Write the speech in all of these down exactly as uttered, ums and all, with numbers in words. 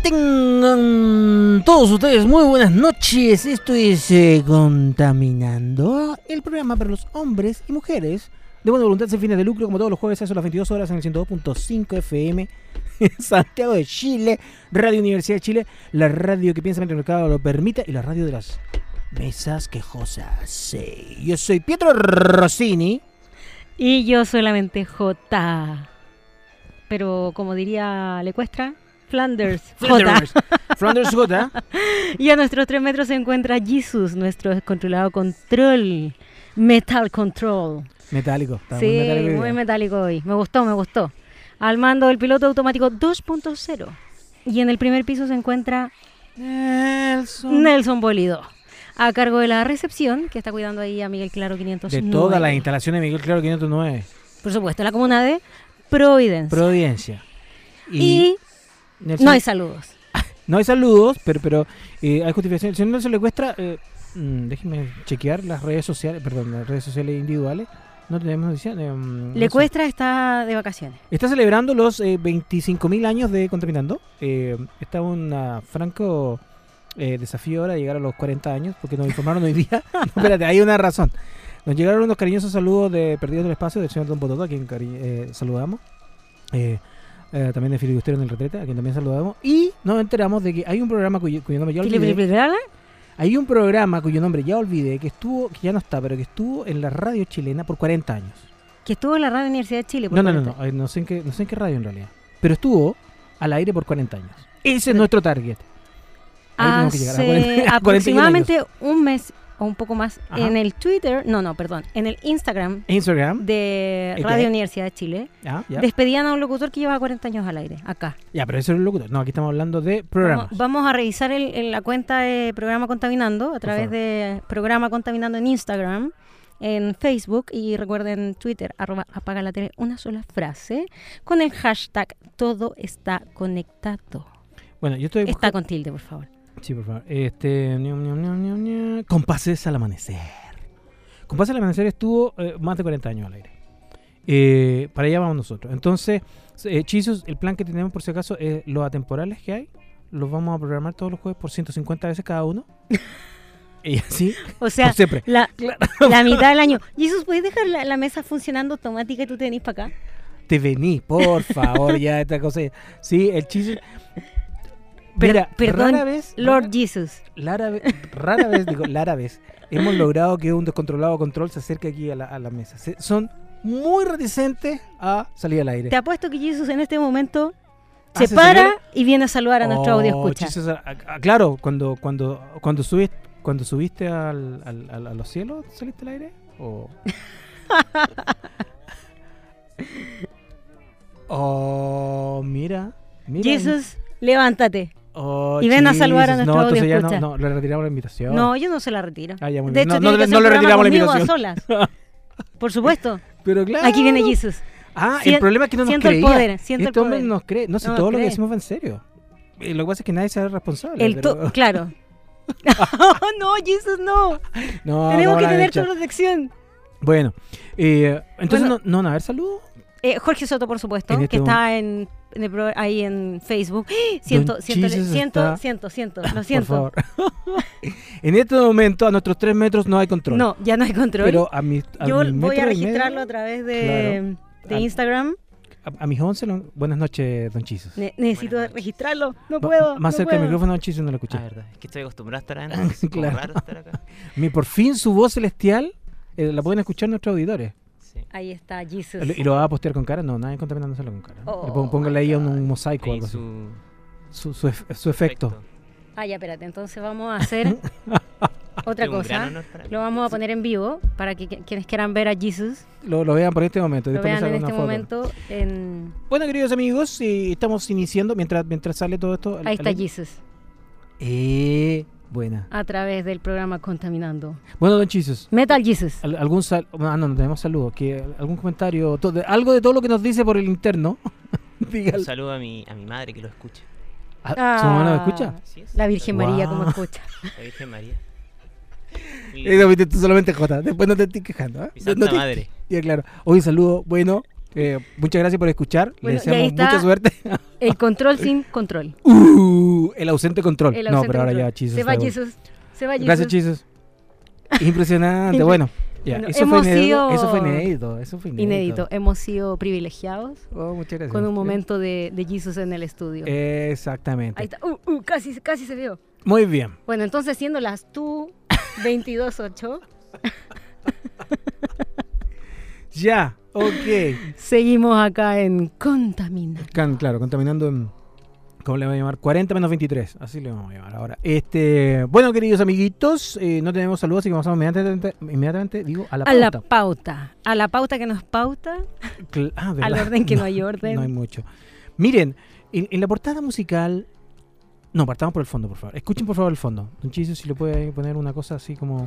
Tengan todos ustedes muy buenas noches. Esto es eh, Contaminando, el programa para los hombres y mujeres de buena voluntad sin fines de lucro, como todos los jueves a las veintidós horas en el ciento dos punto cinco F M en Santiago de Chile, Radio Universidad de Chile, la radio que piensa mientras el mercado lo permita y la radio de las mesas quejosas. Sí. Yo soy Pietro Rossini. Y yo solamente J. Pero como diría Lecuestra, Flanders, Flanders J. Flanders J. Y a nuestros tres metros se encuentra Jesus, nuestro descontrolado control, Metal Control. Metálico. Está sí, muy metálico. Muy metálico hoy. Me gustó, me gustó. Al mando del piloto automático dos punto cero. Y en el primer piso se encuentra Nelson. Nelson Bolido, a cargo de la recepción, que está cuidando ahí a Miguel Claro quinientos nueve. De todas las instalaciones de Miguel Claro quinientos nueve. Por supuesto, la comuna de Providencia. Providencia. Y, y Nelson, no hay saludos. No hay saludos, pero, pero eh, hay justificación. El señor Nelson Lecuestra, eh, mmm, déjeme chequear las redes sociales, perdón, las redes sociales individuales. No tenemos noticia. Eh, Lecuestra no sé. Está de vacaciones. Está celebrando los eh, veinticinco mil años de Contaminando. Eh, está un uh, franco eh, desafío ahora de llegar a los cuarenta años, porque nos informaron hoy día. No, espérate, hay una razón. Nos llegaron unos cariñosos saludos de Perdidos del Espacio del señor Don Pototó, a quien cari- eh, saludamos. Eh, eh, también de Filibustero en el Retrete, a quien también saludamos. Y nos enteramos de que hay un programa cuyo, cuyo nombre ya olvidé. Hay un programa cuyo nombre ya olvidé, que estuvo, que ya no está, pero que estuvo en la radio chilena por cuarenta años. Que estuvo en la radio Universidad de Chile por No, no, cuarenta. no, no, no sé en qué, no sé en qué radio en realidad. Pero estuvo al aire por cuarenta años. Ese es nuestro target. Ahí Hace que cuarenta, aproximadamente un mes o un poco más. Ajá. En el Twitter, no, no, perdón, en el Instagram, Instagram de Radio okay. Universidad de Chile, ah, ya. despedían a un locutor que llevaba cuarenta años al aire, acá. Ya, pero ese es el locutor. No, aquí estamos hablando de programas. Vamos, vamos a revisar el, el, la cuenta de Programa Contaminando a través de Programa Contaminando en Instagram, en Facebook y recuerden Twitter, arroba apaga la tele, una sola frase, con el hashtag todo está conectado. Bueno, yo estoy... Está con tilde, por favor. Sí, por favor. Este, Compases al amanecer. Compases al amanecer estuvo eh, más de cuarenta años al aire. Eh, para allá vamos nosotros. Entonces, eh, Chisos, el plan que tenemos por si acaso es los atemporales que hay. Los vamos a programar todos los jueves por ciento cincuenta veces cada uno. Y así. O sea, la, la mitad del año. Jesús, ¿puedes dejar la, la mesa funcionando automática y tú te venís para acá? Te venís, por favor, ya esta cosa. Sí, el Chisos. Mira, perdón, rara vez, Lord rara, Jesus. Rara vez, rara vez, digo, rara vez, hemos logrado que un descontrolado control se acerque aquí a la, a la mesa. Se, son muy reticentes a salir al aire. Te apuesto que Jesus en este momento se para señor? y viene a saludar a nuestro oh, audio escucha. Jesus, a, a, claro, cuando cuando cuando subiste cuando subiste al, al, al, a los cielos, ¿saliste al aire? O oh, mira, mira. Jesus, levántate. Oh, y ven Jesus. a saludar a nuestro no, audio ya escucha. No, no, le retiramos la invitación. No, yo no se la retiro. Ah, ya, muy de bien. hecho, no, tiene no, que no le retiramos la invitación. A solas. Por supuesto. Pero claro. Aquí viene Jesus. Ah, Sien- el problema es que no nos siento creía. El poder, siento este el hombre poder. nos cree. No sé, no todo nos lo cree. que decimos va en serio. Y lo que pasa es que nadie se hace responsable. El pero... to- claro. No, Jesus, no. no Tenemos no, que la tener hecha. tu protección. Bueno, eh, entonces bueno, no, no van a haber saludos. Eh, Jorge Soto, por supuesto, en este que momento. está en, en el pro, ahí en Facebook. Siento, siento, siento, siento, siento, lo siento. Por favor. En este momento, a nuestros tres metros no hay control. No, ya no hay control. Pero a mi, a Yo mi voy a registrarlo medio, a través de, claro, de a, Instagram. A, a mis once, no, buenas noches, don Chisos. Ne- necesito Buenas registrarlo, no Va, puedo. Más no cerca puedo. del micrófono, don Chisos, no lo escuché. Ah, verdad, es que estoy acostumbrado a estar adentro. Es claro. raro estar acá. Mi, por fin su voz celestial eh, la pueden escuchar nuestros auditores. Sí. Ahí está, Jesus. ¿Y lo va a postear con cara? No, nadie contaminándoselo con cara. Oh, Le pon- Póngale ahí un, un mosaico o algo así. Su, Su, su, ef- su efecto. Ah, ya, espérate, entonces vamos a hacer otra Es un gran cosa. honor para mí. Lo vamos a poner en vivo para que, que- quienes quieran ver a Jesus Lo, lo vean por este momento. lo después les vean en hago una este foto. momento. En... Bueno, queridos amigos, eh, estamos iniciando mientras mientras sale todo esto. Ahí está al- Jesus, Eh, buena. a través del programa Contaminando. Bueno, don Chisos. Metal Jesus. al- ¿Algún sal ah, no, no tenemos saludos. Que, ¿Algún comentario? To- de- algo de todo lo que nos dice por el interno. Dígalo. un saludo a mi, a mi madre que lo escucha. Ah, ¿Su mamá nos escucha? Así es. La Virgen María, Wow. como escucha. La Virgen María. Mi, Eso viste tú solamente J. Después no te estoy quejando. ¿eh? mi santa No te- madre. Ya, claro. Hoy saludo, bueno. Eh, muchas gracias por escuchar. Bueno, Les y ahí deseamos está. mucha suerte. El control sin control. Uh, el ausente control. El no, ausente pero ahora control. ya Chisos. Se va está de Jesus. Se va vuelta. Jesus. Gracias, Chisos. Impresionante. Impre- Bueno, ya, Bueno, eso, fue hemos inédito, sido- eso fue inédito. Eso fue inédito. Inédito. Hemos sido privilegiados Oh, muchas gracias. con un momento de, de Jesus en el estudio. Exactamente. Ahí está. Uh, uh, casi, casi se vio. Muy bien. Bueno, entonces siendo las tú veintidós ocho, Ya, ok. seguimos acá en Contamina. Can- claro, contaminando en. ¿Cómo le vamos a llamar? cuarenta menos veintitrés. Así le vamos a llamar ahora. Este, bueno, queridos amiguitos, eh, no tenemos saludos, así que pasamos inmediatamente, inmediatamente digo, a la A pauta. la pauta. A la pauta que nos pauta. Cl- ah, Al ¿verdad? orden que no hay orden. No hay mucho. Miren, en, en la portada musical. No, partamos por el fondo, por favor. Escuchen por favor el fondo. Don Chiso, si le puede poner una cosa así como.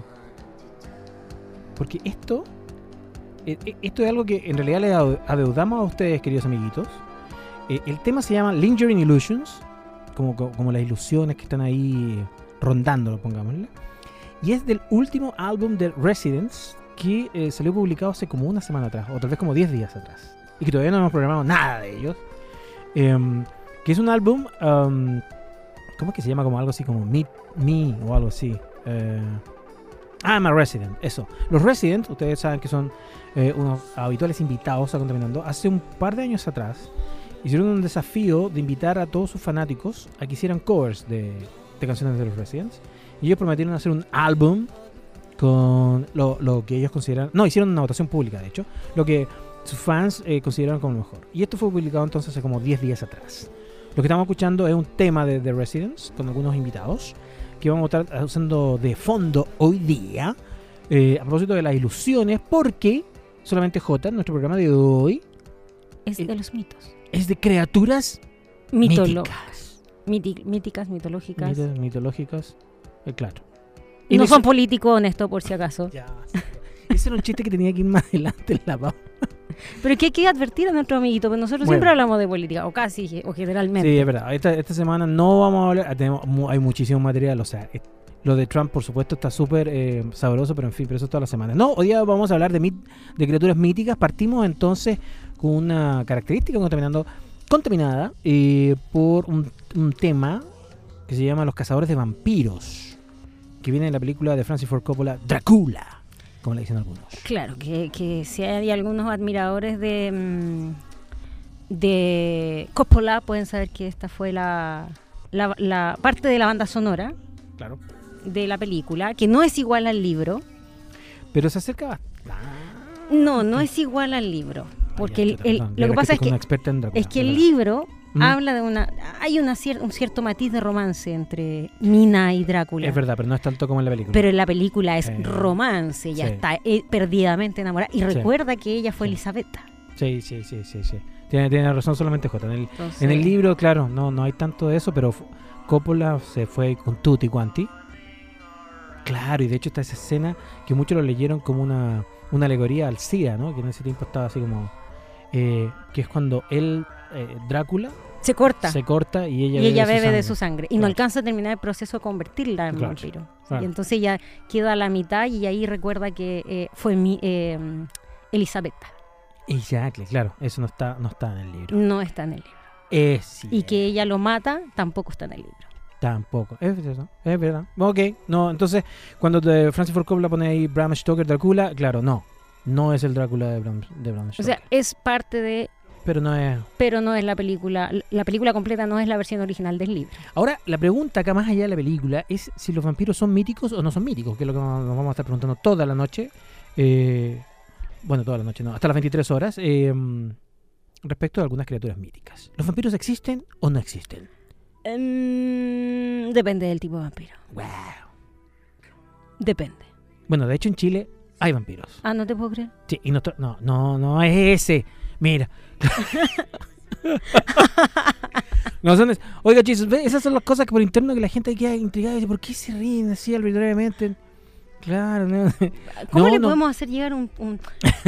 Porque esto. eh, eh, Esto es algo que en realidad le ade- adeudamos a ustedes, queridos amiguitos. Eh, el tema se llama Lingering Illusions, como, co- como las ilusiones que están ahí rondando, pongámosle. Y es del último álbum de Residents que eh, salió publicado hace como una semana atrás, o tal vez como diez días atrás. Y que todavía no hemos programado nada de ellos. Em, que es un álbum, um, ¿cómo es que se llama? Como algo así como Meet Me o algo así. Eh, ah, I'm a Resident, eso. Los Residents, ustedes saben que son eh, unos habituales invitados a Contaminando. Hace un par de años atrás hicieron un desafío de invitar a todos sus fanáticos a que hicieran covers de, de canciones de los Residents. Y ellos prometieron hacer un álbum con lo, lo que ellos consideran. No, hicieron una votación pública, de hecho. Lo que sus fans eh, consideraron como lo mejor. Y esto fue publicado entonces hace como diez días atrás. Lo que estamos escuchando es un tema de The Residents con algunos invitados que vamos a estar usando de fondo hoy día. Eh, a propósito de las ilusiones, porque solamente J, nuestro programa de hoy, Es Eh, de los mitos. es de criaturas Mitológicas. míticas. Míticas, mitológicas. Mitos mitológicas. Eh, claro. Y no me son su- políticos honestos, por si acaso. Ya, sí. Ese era un chiste que tenía que ir más adelante en la pauta. Pero que hay que advertir a nuestros amiguitos, porque nosotros Bueno. siempre hablamos de política, o casi, o generalmente. Sí, es verdad. Esta, esta semana no vamos a hablar. ah, Tenemos, mu- hay muchísimo material. O sea, eh, lo de Trump, por supuesto, está súper eh, sabroso, pero en fin, pero eso es toda la semana. No, hoy día vamos a hablar de, mit- de criaturas míticas. Partimos entonces con una característica contaminando, contaminada eh, por un, un tema que se llama Los cazadores de vampiros, que viene en la película de Francis Ford Coppola, Drácula, como le dicen algunos. Claro, que, que si hay algunos admiradores de, mm, de Coppola, pueden saber que esta fue la, la, la parte de la banda sonora Claro. de la película, que no es igual al libro. Pero se acerca bastante. No, no es igual al libro. Porque el- el- Perdón, lo de que verdad pasa es estoy con una que, experta en Drácula, es que de el verdad. libro Mm. habla de una... Hay una cier- un cierto matiz de romance entre Mina y Drácula. Es verdad, pero no es tanto como en la película. Pero en la película es Sí. romance, ella Sí. está eh, perdidamente enamorada. Y Sí. recuerda que ella fue Sí. Elisabetta. Sí, sí, sí, sí, sí. Tiene, tiene razón solamente J. En el, Entonces, en el libro, claro, no, no hay tanto de eso, pero F- Coppola se fue con tutti quanti. Claro, y de hecho está esa escena que muchos lo leyeron como una, una alegoría al SIDA, ¿no? Que en ese tiempo estaba así como... eh, que es cuando él, eh, Drácula, se corta. se corta y ella y ella bebe sangre. de su sangre. Y no Claro. alcanza a terminar el proceso de convertirla en Claro, vampiro. claro. Y entonces ella queda a la mitad y ahí recuerda que eh, fue mi, eh, Elisabetta. Exacto, claro, eso no está, no está en el libro. No está en el libro. Es Y que ella lo mata, tampoco está en el libro. Tampoco, es verdad, es verdad. Ok, no, entonces cuando te, Francis Ford Coppola pone ahí Bram Stoker Drácula, claro, no, no es el Drácula de Bram, de Bram O Stoker. sea, es parte de... pero no es... Pero no es la película... La película completa no es la versión original del libro. Ahora, la pregunta acá más allá de la película es si los vampiros son míticos o no son míticos, que es lo que nos vamos a estar preguntando toda la noche. Eh, bueno, toda la noche, no, hasta las veintitrés horas, eh, respecto a algunas criaturas míticas. ¿Los vampiros existen o no existen? Mm, depende del tipo de vampiro. Wow. Depende. Bueno, de hecho en Chile hay vampiros. Ah, no te puedo creer. Sí, y nosotros- no, no, no es ese. Mira. No son es- Oiga, chicos, ve, esas son las cosas que por interno que la gente queda intrigada y dice, ¿por qué se ríen así arbitrariamente? Claro, no. ¿Cómo No, le no. podemos hacer llegar un... un-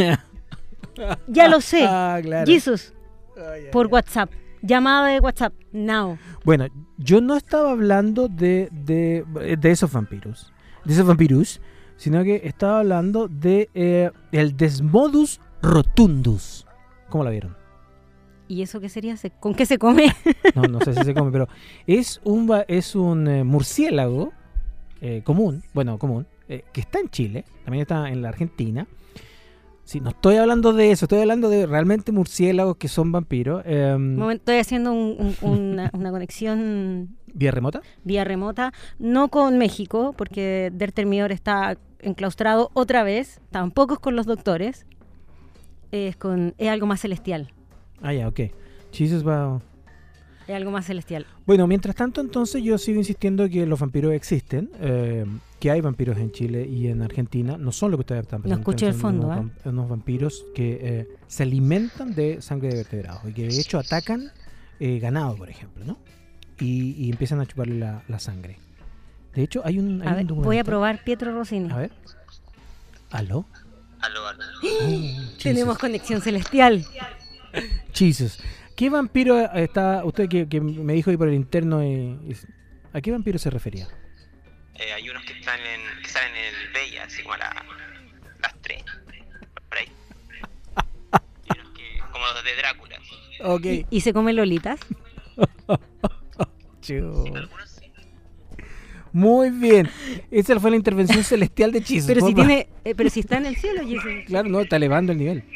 Ya lo sé. Ah, claro. Jesus, Ay, ay, por ay. WhatsApp. Llamada de WhatsApp. Now. Bueno, yo no estaba hablando de, de, de esos vampiros, de esos vampiros, sino que estaba hablando de eh, el Desmodus Rotundus. ¿Cómo la vieron? ¿Y eso qué sería? ¿Se- ¿Con qué se come? No, no sé si se come, pero es un, va- es un eh, murciélago eh, común, bueno, común, eh, que está en Chile, también está en la Argentina. Sí, no estoy hablando de eso, estoy hablando de realmente murciélagos que son vampiros. eh, Un momento, estoy haciendo un- un- una, una conexión ¿Vía remota? vía remota, no con México, porque Der Termidor está enclaustrado otra vez, tampoco es con los doctores, es, con, es algo más celestial, Ah, ya, ok. Jesus va... es algo más celestial. Bueno, mientras tanto, entonces yo sigo insistiendo que los vampiros existen, eh, que hay vampiros en Chile y en Argentina, no son lo que ustedes están pensando. escuché el son fondo, unos, ¿eh? vam- unos vampiros que eh, se alimentan de sangre de vertebrados y que de hecho atacan eh, ganado, por ejemplo, ¿no? Y, y empiezan a chuparle la, la sangre. De hecho, hay un, hay A un ver, voy a documental- probar Pietro Rossini. A ver. ¿Aló? Aló, aló. Oh, Tenemos conexión celestial. Jesus. ¿Qué vampiro está usted que, que me dijo ahí por el interno? eh, es- ¿A qué vampiro se refería? Eh, hay unos que están en, que salen en el Bella, así como a la- las tres, por ahí. Y unos que, como los de Drácula. Ok. ¿Y, y se comen lolitas? Chu. Algunos sí. Muy bien. Esa fue la intervención celestial de Jesus. Pero si Porfa. tiene, eh, pero si está en el cielo, Jesus. Claro, no, está elevando el nivel.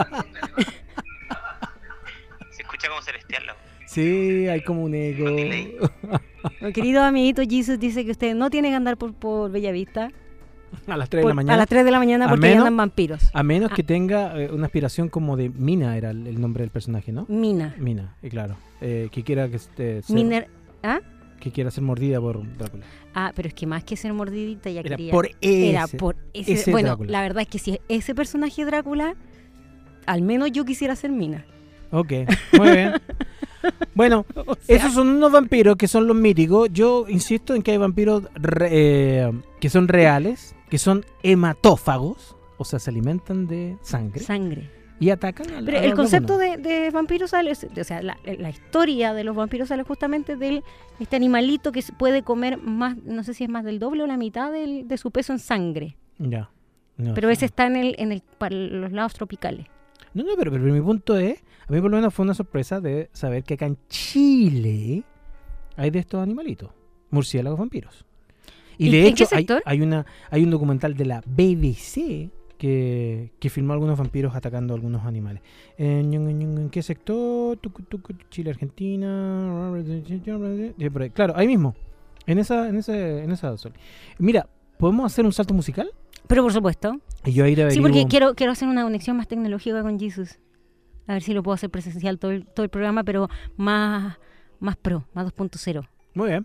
Se escucha como celestial la voz. Sí, hay como un eco. delay. Mi querido amiguito Jesus dice que usted no tiene que andar por, por Bellavista A las tres de por- la mañana. a las tres de la mañana A porque ahí menos- andan vampiros. A menos que Ah. tenga eh, una aspiración como de Mina, era el, el nombre del personaje, ¿no? Mina. Mina, y claro. Eh, que quiera que esté ser, Miner. ¿Ah? que quiera ser mordida por Drácula. Ah, pero es que más que ser mordidita ya Era quería. por ese. Era por ese. ese bueno, Drácula. la verdad es que si ese personaje Drácula, al menos yo quisiera ser Mina. Ok, muy bien. Bueno, O sea, esos son unos vampiros que son los míticos. Yo insisto en que hay vampiros re- eh, que son reales, que son hematófagos, o sea, se alimentan de sangre sangre. y atacan al Pero a el los concepto humanos. de, de vampiro sale, o sea, la, la historia de los vampiros sale justamente de este animalito que se puede comer más, no sé si es más del doble o la mitad del- de su peso en sangre. Ya. No, Pero sí. ese está en el, en el, para los lados tropicales. No, no, pero, pero mi punto es, a mí por lo menos fue una sorpresa de saber que acá en Chile hay de estos animalitos, murciélagos vampiros. Y ¿Y de en hecho qué hay, sector? hay una hay un documental de la B B C que, que filmó algunos vampiros atacando a algunos animales. ¿En, ñon, ñon, ¿en qué sector? Tucu, tucu, Chile, Argentina. Eh, por ahí. Claro, ahí mismo. En esa, en ese, en esa zona. Mira, ¿podemos hacer un salto musical? Pero por supuesto. Y yo ahí Sí, averiguo- porque quiero, quiero hacer una conexión más tecnológica con Jesus. A ver si lo puedo hacer presencial todo el, todo el programa, pero más, más pro, más dos punto cero. Muy bien.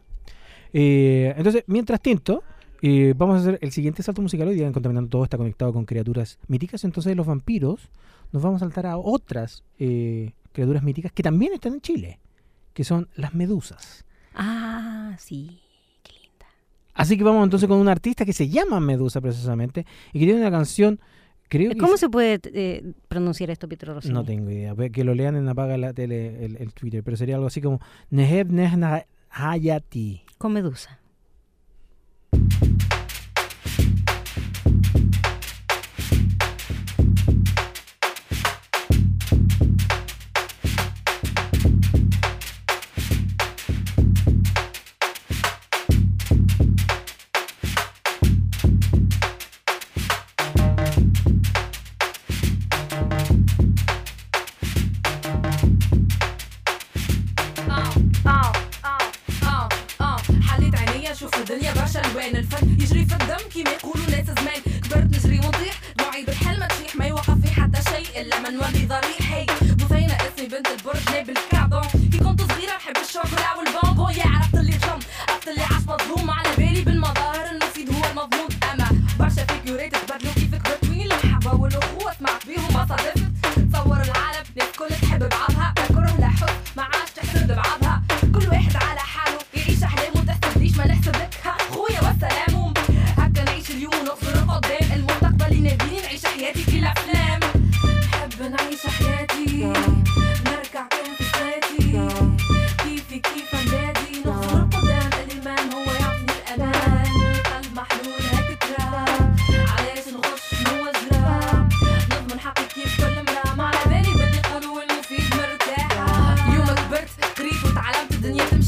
Eh, entonces, mientras tanto, eh, vamos a hacer el siguiente salto musical. Hoy día en Contaminando Todo está conectado con criaturas míticas. Entonces, los vampiros nos vamos a saltar a otras eh, criaturas míticas que también están en Chile, que son las medusas. Ah, sí, qué linda. Así que vamos entonces con una artista que se llama Medusa precisamente y que tiene una canción, creo que... ¿Cómo es- se puede eh, pronunciar esto, Pietro Rossini? No tengo idea. Ve- Que lo lean en Apaga la Tele, el, el Twitter, pero sería algo así como Neheb Nehna Hayati. Con Medusa. حليت عينيا شوف الدنيا برشا الوان الفن يجري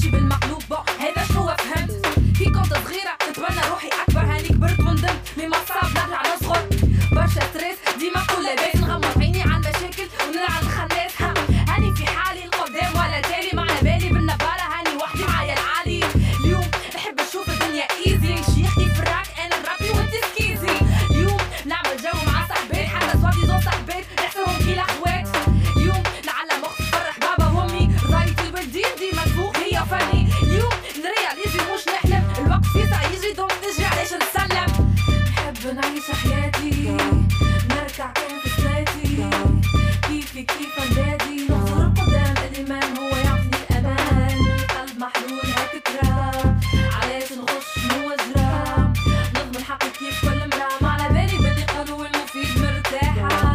تمشي بالمقلوب بق هذا شو فهمت كي كنت صغيرة تتبنى روحي أكبر هاني كبرت وندمت مما صعب نرجع نصغر برشا ستريس ديما كل لاباس نغمض عيني على المشاكل ونلعب الخناس ها هاني في حالي القدام ولا تالي مع بالي بالنبارة هاني وحدي معايا العالي اليوم نحب نشوف الدنيا ايزي شيخي في الراك انا الرابي وانت سكيزي اليوم نعمل جو مع صاحبات حتى صوتي زو صاحبات نحسبهم كي الاخوات اليوم نعلم اختي تفرح بابا وامي رضايتي البلدين ديما تفوق هي فني اليوم نرياليزي مش نحلم الوقت يسعى يجري دوم تجري علاش نسلم نحب نعيش حياتي نركع كان في سناتي كيفي كيف اندادي نخسر القدام الايمان هو يعطيني الامان قلب محلول هيك تراب علاش نغش مو اجرام نضمن حقي كيف كل مرام على بالي باللي قالوا المفيد مرتاحه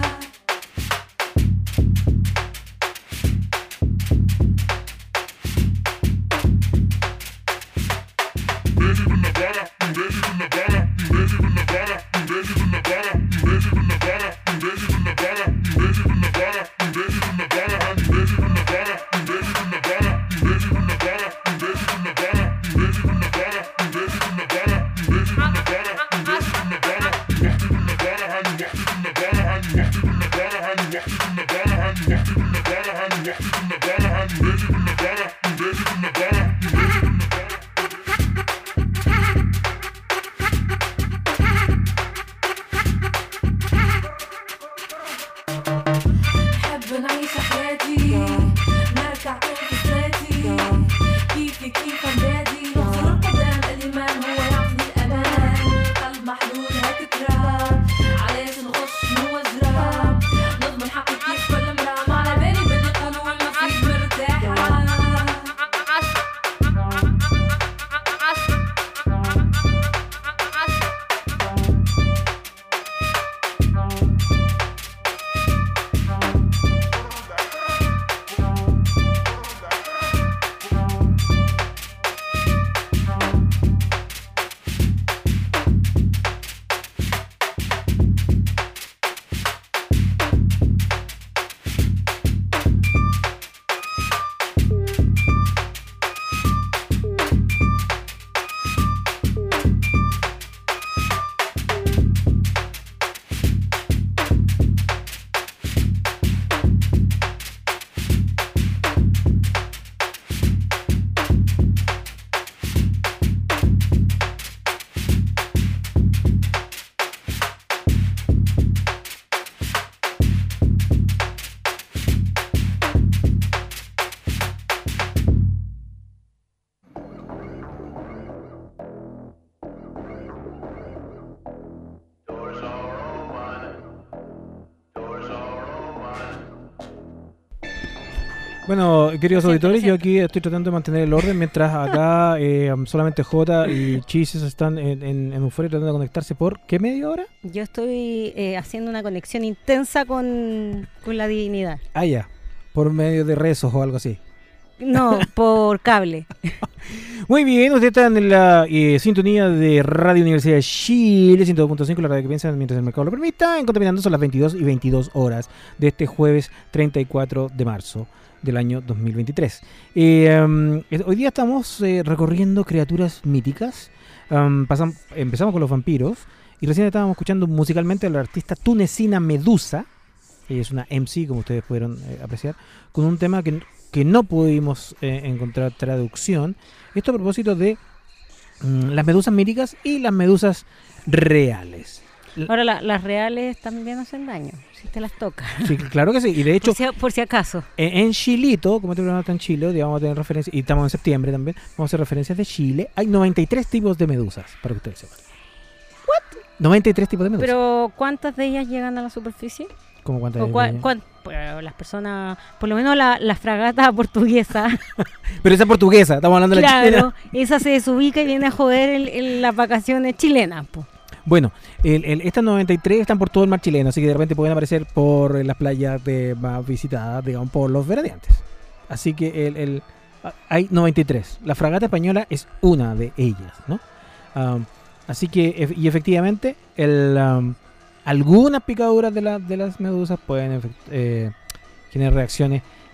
Bueno, queridos auditores, yo aquí estoy tratando de mantener el orden mientras acá eh, solamente Jota y Chisis están en, en, en Euforia tratando de conectarse por ¿qué medio ahora? Yo estoy eh, haciendo una conexión intensa con, con la divinidad. Ah, ya, por medio de rezos o algo así. No, por cable. Muy bien, ustedes están en la eh, sintonía de Radio Universidad de Chile, ciento dos punto cinco, la radio que piensa mientras el mercado lo permita. En Contaminando son las veintidós y veintidós horas de este jueves treinta y cuatro de marzo del año dos mil veintitrés. Eh, um, hoy día estamos eh, recorriendo criaturas míticas. Um, pasam, empezamos con los vampiros y recién estábamos escuchando musicalmente a la artista tunecina Medusa. Ella es una M C, como ustedes pudieron eh, apreciar, con un tema que, que no pudimos eh, encontrar traducción. Esto a propósito de mm, las medusas míticas y las medusas reales. Ahora, la, las reales también hacen daño, si te las tocas. Sí, claro que sí. Y de hecho, por si, por si acaso. En, en Chilito, como este programa está en Chile, hoy vamos a tener referencias, y estamos en septiembre también, vamos a hacer referencias de Chile. Hay noventa y tres tipos de medusas, para que ustedes sepan. ¿What? noventa y tres tipos de medusas. Pero, ¿cuántas de ellas llegan a la superficie? ¿Cómo cuántas? O cua, cuan, pues, las personas, por lo menos la, la fragata portuguesa. Pero esa portuguesa, estamos hablando de claro, la chilena. Esa se desubica y viene a joder el, el, las vacaciones chilenas, pues. Bueno, el, el, estas noventa y tres están por todo el mar chileno, así que de repente pueden aparecer por las playas de, más visitadas, digamos, por los veraneantes. Así que el, el, hay noventa y tres. La fragata española es una de ellas, ¿no? Um, así que, y efectivamente, el, um, algunas picaduras de, la, de las medusas pueden eh, generar reacciones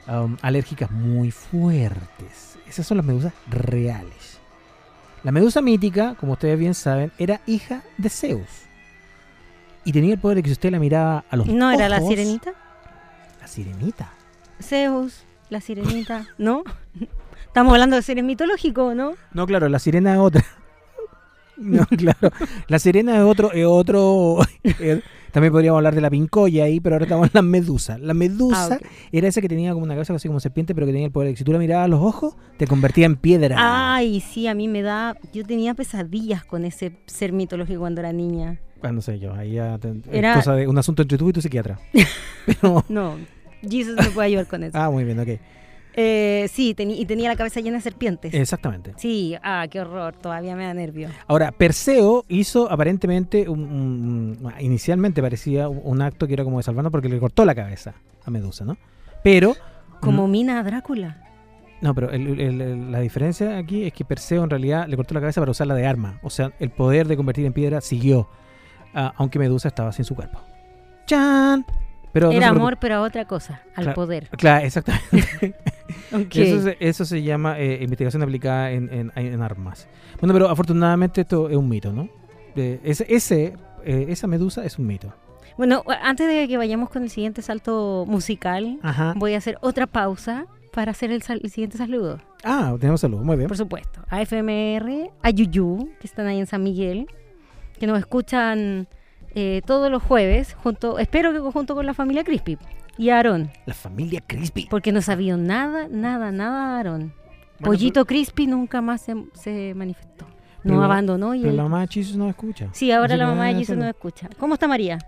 um, alérgicas muy fuertes. Esas son las medusas reales. La medusa mítica, como ustedes bien saben, era hija de Zeus. Y tenía el poder de que si usted la miraba a los ojos... ¿No era la sirenita? ¿La sirenita? Zeus, la sirenita, ¿no? Estamos hablando de seres mitológicos, ¿no? No, claro, la sirena es otra. No, claro. La sirena es otro... Es otro es, también podríamos hablar de la pincoya ahí, pero ahora estamos en la medusa. La medusa Ah, okay. era esa que tenía como una cabeza así como serpiente, pero que tenía el poder de que si tú la mirabas a los ojos, te convertía en piedra. Ay, sí, a mí me da... Yo tenía pesadillas con ese ser mitológico cuando era niña. Ah, no sé yo, ahí ya te- Era- es cosa de un asunto entre tú y tu psiquiatra. Pero, No, Jesus me puede ayudar con eso. ah, muy bien, ok. Eh, sí, teni- y tenía la cabeza llena de serpientes. Exactamente. Sí, ah, qué horror, todavía me da nervio. Ahora, Perseo hizo aparentemente, un, un- un- inicialmente parecía un, un acto que era como de salvarnos porque le cortó la cabeza a Medusa, ¿no? Pero, Como mm, mina a Drácula. no, pero el- el- el- la diferencia aquí es que Perseo en realidad le cortó la cabeza para usarla de arma. O sea, el poder de convertir en piedra siguió, ah, aunque Medusa estaba sin su cuerpo. ¡Chan! Pero no Era se preocupe. amor, pero a otra cosa, al Claro. poder. Claro, exactamente. Ok. Eso, se, eso se llama eh, investigación aplicada en, en- en armas. Bueno, pero afortunadamente esto es un mito, ¿no? Eh, ese, ese, eh, esa medusa es un mito. Bueno, antes de que vayamos con el siguiente salto musical, Ajá. voy a hacer otra pausa para hacer el, sal- el siguiente saludo. Ah, tenemos salud, muy bien. Por supuesto. A F M R, a Yuyu, que están ahí en San Miguel, que nos escuchan eh, todos los jueves, junto, espero que junto con la familia Crispy y a Aarón, La familia Crispy. porque no sabía nada, nada, nada de Aarón. Bueno, Pollito Crispy nunca más se, se manifestó. Pero Nos la- abandonó y Pero él... la mamá de Jesus no escucha. Sí, ahora Así la que mamá de nada, Jesus solo- no escucha. ¿Cómo está María?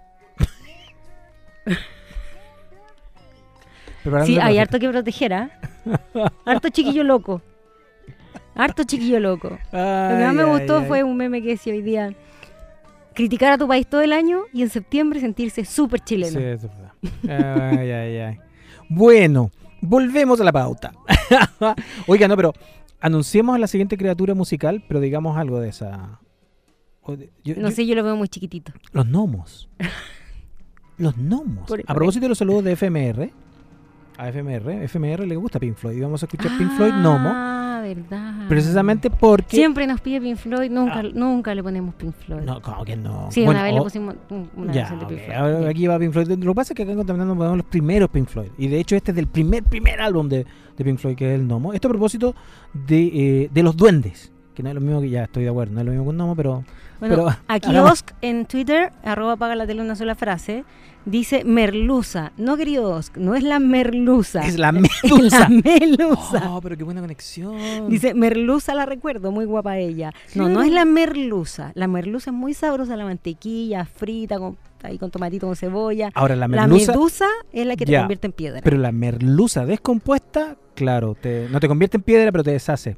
Preparando Sí, la hay receta. harto que proteger, ¿ah? Harto chiquillo loco. Harto chiquillo loco. Lo que más Ay, me ay, gustó ay. fue un meme que decía hoy día: criticar a tu país todo el año y en septiembre sentirse súper chileno. Sí, eso es verdad. Ay, ay, ay. Bueno, volvemos a la pauta. Oiga, no, pero anunciemos a la siguiente criatura musical, pero digamos algo de esa. o de- yo- No yo- sé, yo lo veo muy chiquitito. Los gnomos. Los gnomos. Por- A propósito de los saludos de F M R. A F M R. F M R le gusta Pink Floyd. Y vamos a escuchar Pink Floyd Gnomo. Ah, verdad. Precisamente porque. Siempre nos pide Pink Floyd, nunca, Ah. nunca le ponemos Pink Floyd. No, ¿cómo que no? Sí, Bueno, una vez le o- pusimos un- una Ya, canción de Pink ok, Floyd. ahora Ya. aquí va Pink Floyd. Lo que pasa es que acá en Contaminando ponemos los primeros Pink Floyd. Y de hecho este es del primer, primer álbum de, de Pink Floyd, que es el Gnomo. Esto a propósito de, eh, de los duendes. Que no es lo mismo que ya estoy de acuerdo, no es lo mismo que un gnomo, pero... Bueno, pero aquí hagamos- Osk en Twitter, arroba paga la tele una sola frase, dice merluza. No, querido Osk, no es la merluza. Es la Es medusa. la melusa. Oh, pero qué buena conexión. Dice, merluza la recuerdo, muy guapa ella. No, no es la merluza. La merluza es muy sabrosa, la mantequilla frita, con, ahí con tomatito, con cebolla. Ahora la La merluza... medusa es la que te Ya, convierte en piedra. Pero la merluza descompuesta, claro, te, no te convierte en piedra, pero te deshace.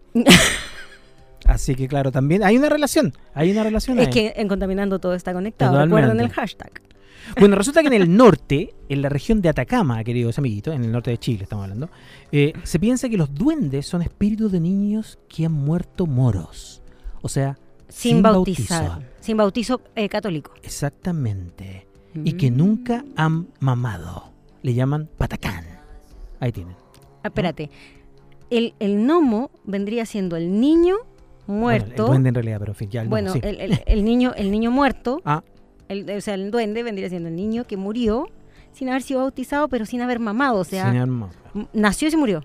Así que claro, también hay una relación. Hay una relación es ahí. que en Contaminando todo está conectado. Totalmente. Recuerden el hashtag. Bueno, resulta que en el norte, en la región de Atacama, queridos amiguitos, en el norte de Chile estamos hablando, eh, se piensa que los duendes son espíritus de niños que han muerto moros. O sea, Sin, sin bautizar. bautizo. Sin bautizo eh, católico. Exactamente. Y que Mm. nunca han mamado. Le llaman patacán. Ahí tienen. Ah, espérate. El, el gnomo vendría siendo el niño Bueno, muerto. el duende en realidad, pero en fin, ya el Bueno, gnomo, sí. el, el- el niño, el niño muerto, Ah, el, o sea, el duende vendría siendo el niño que murió sin haber sido bautizado, pero sin haber mamado. O sea, sin haber mamado. m- nació y se murió.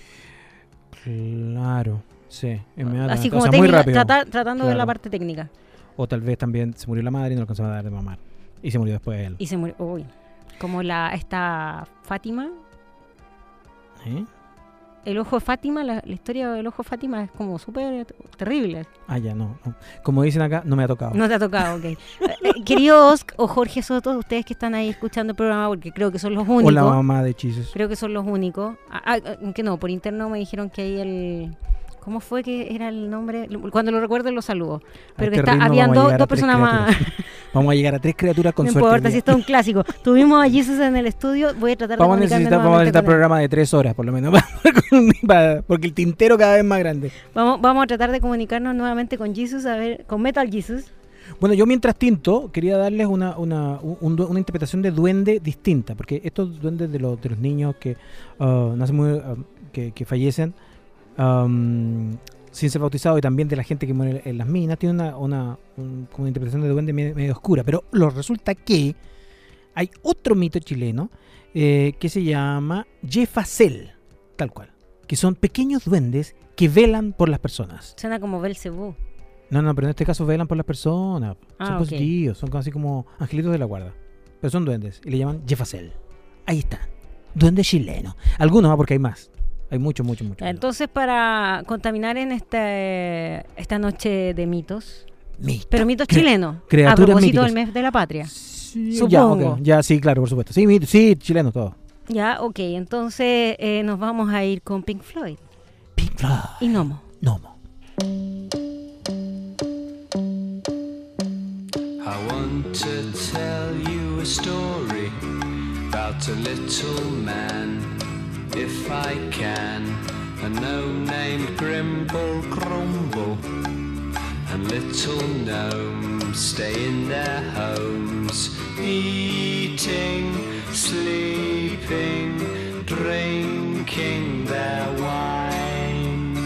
Claro, sí. inmediatamente. Así O como sea, muy técnica- rápido. trata- tratando de ver la Claro. parte técnica. O tal vez también se murió la madre y no alcanzaba a dar de mamar. Y se murió después él. Y se murió. Uy. Como la esta Fátima. ¿Eh? El ojo de Fátima, la, la historia del ojo de Fátima es como súper terrible. Ah, ya, no, no. Como dicen acá, no me ha tocado. No te ha tocado, ok. Eh, eh, querido Osk o Jorge Soto, ustedes que están ahí escuchando el programa, porque creo que son los únicos. O la mamá de hechizos. Creo que son los únicos. Ah, ah, que no, por interno me dijeron que ahí el... ¿Cómo fue que era el nombre? Cuando lo recuerdo lo saludo. Pero A que este está, ritmo habían vamos a dos, llegar a dos tres personas más. criaturas. Vamos a llegar a tres criaturas con No suerte. importa, hoy si día. esto es un clásico. Tuvimos a Jesus en el estudio. Voy a tratar de Vamos a comunicarme necesitar, vamos a nuevamente necesitar con él. programa de tres horas, por lo menos. para- porque el tintero cada vez es más grande. Vamos, vamos a tratar de comunicarnos nuevamente con Jesus, a ver, con Metal Jesus. Bueno, yo mientras tinto quería darles una, una, un- un du- una interpretación de duende distinta, porque estos duendes de los, de los niños que uh, nacen muy, uh, que, que fallecen um, sin ser bautizados y también de la gente que muere en las minas, tienen una, una, un- como una interpretación de duende medio, medio oscura, pero lo resulta que hay otro mito chileno eh, que se llama Yefacel, tal cual, que son pequeños duendes que velan por las personas. Suena como Belcebú. No, no, pero en este caso velan por las personas. Ah, son ok. positivos, son así como angelitos de la guarda. Pero son duendes y le llaman Yefacel. Ahí está. Duende chileno. Algunos más porque hay más. Hay mucho, mucho, mucho. Entonces, para contaminar en este, esta noche de mitos, Mito. pero mitos Cre- chilenos, a criaturas propósito míticas. del mes de la patria. Sí, Supongo. Ya, ok. Ya, sí, claro, por supuesto. Sí, mito, sí, chileno todo. Ya, ok, entonces eh, nos vamos a ir con Pink Floyd Pink Floyd. y Nomo. Nomo. I want to tell you a story about a little man, if I can. A gnome named Grimble Grumble, and little gnomes stay in their homes, eating, sleeping, drinking their wine.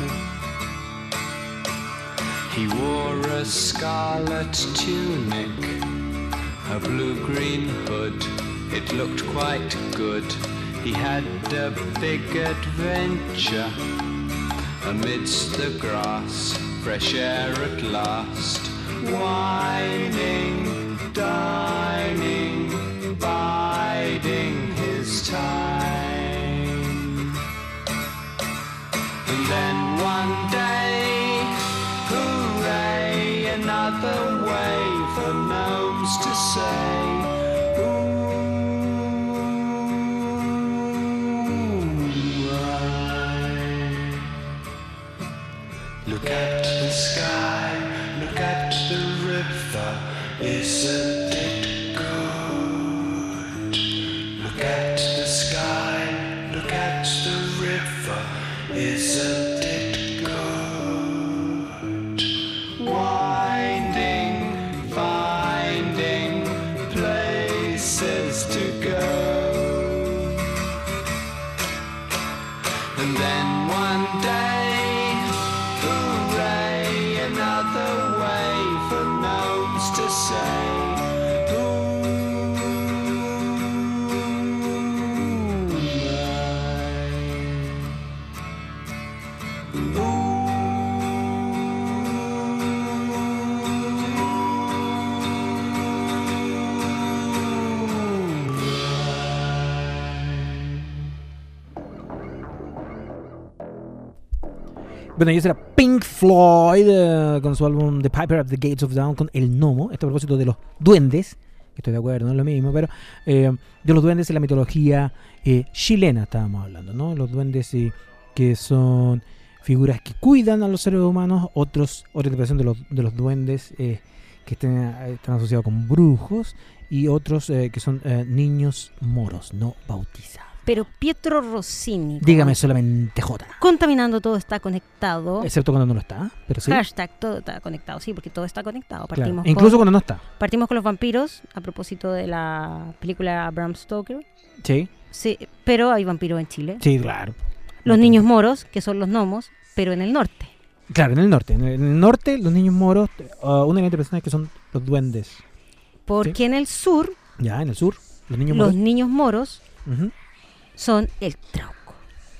He wore a scarlet tunic, a blue-green hood, it looked quite good. He had a big adventure amidst the grass, fresh air at last. Whining, dining, biding his time. And then one day, hooray, another way for gnomes to say, hooray. Look at the sky, look at the river, isn't it good? Look at the sky, look at the river, isn't it good? Winding, finding places to go. And then one day, hooray, another way for gnomes to say, Bueno, y ese era Pink Floyd eh, con su álbum The Piper at the Gates of Dawn con El Gnomo. Este a propósito de los duendes, que estoy de acuerdo, no es lo mismo, pero eh, de los duendes en la mitología eh, chilena estábamos hablando, ¿no? Los duendes eh, que son figuras que cuidan a los seres humanos, otros, otra interpretación de los, de los duendes eh, que estén, eh, están asociados con brujos y otros eh, que son eh, niños moros, no bautizados. Pero Pietro Rossini. Dígame solamente J. Contaminando todo está conectado. Excepto cuando no lo está, pero sí. Hashtag todo está conectado, sí, porque todo está conectado. Claro. Partimos, Incluso con, cuando no está. partimos con los vampiros, a propósito de la película Bram Stoker. Sí, Sí, pero hay vampiros en Chile. sí, claro. Los niños moros, que son los gnomos, pero en el norte. Claro, en el norte. En el, en el norte, los niños moros, uh, una de las interpretaciones que son los duendes. Porque Sí. en el sur, Ya, en el sur, los niños los moros. niños moros Ujú. son el trauco.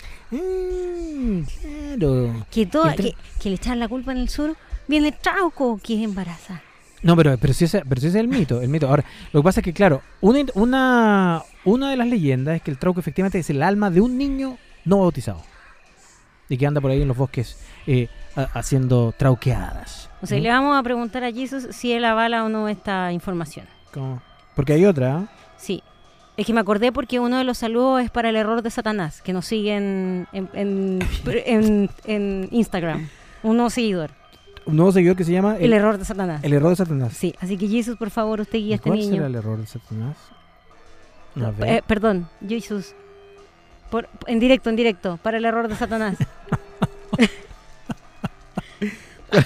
Mm, claro. Que, todo, El tra- que, que le echan la culpa en el sur, viene el trauco que es embarazada. No, pero, pero, sí ese, pero sí ese es el mito, el mito. Ahora, lo que pasa es que, claro, una, una, una de las leyendas es que el trauco efectivamente es el alma de un niño no bautizado. Y que anda por ahí en los bosques eh, a- haciendo trauqueadas. O sea, ¿Mm? le vamos a preguntar a Jesus si él avala o no esta información. ¿Cómo? Porque hay otra, ¿eh? Sí. Es que me acordé porque uno de los saludos es para el error de Satanás, que nos siguen en, en, en, en Instagram. Un nuevo seguidor. Un nuevo seguidor que se llama El, error de Satanás. el error de Satanás. Sí, así que Jesus, por favor, usted guía a este ¿Cuál niño. será el error de Satanás? A ver. Eh, perdón, Jesus. Por, en directo, en directo, para el error de Satanás.